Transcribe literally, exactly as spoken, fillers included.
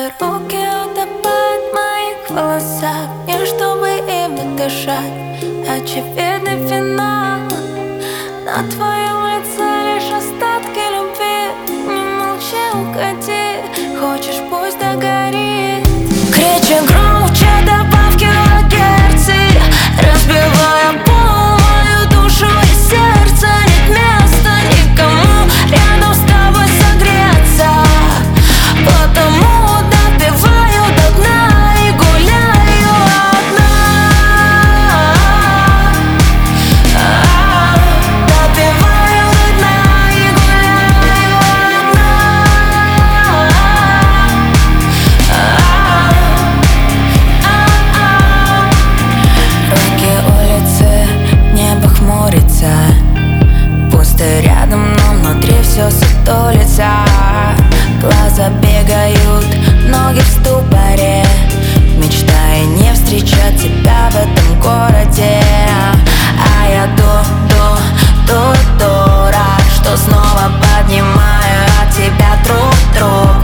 Твои руки утопают в моих волосах, не чтобы ими дышать. Очевидный финал, на твоем лице лишь остатки любви. Не молчи, уходи, хочешь, пусть догорит. Кричи громче, добавь килогерцы, разбивая пол, мою душу и сердце. Нет места никому рядом с тобой согреться, потому допиваю до дна и гуляю одна. Допиваю до дна и гуляю одна. Руки улицы, небо хмурится, пусто рядом, но внутри все сутулится. Глаза бегают, ноги в ступоре, мечтая не встречать тебя в этом городе. А я ду-ду, ду-ду, рад, что снова поднимаю от тебя труп-труп.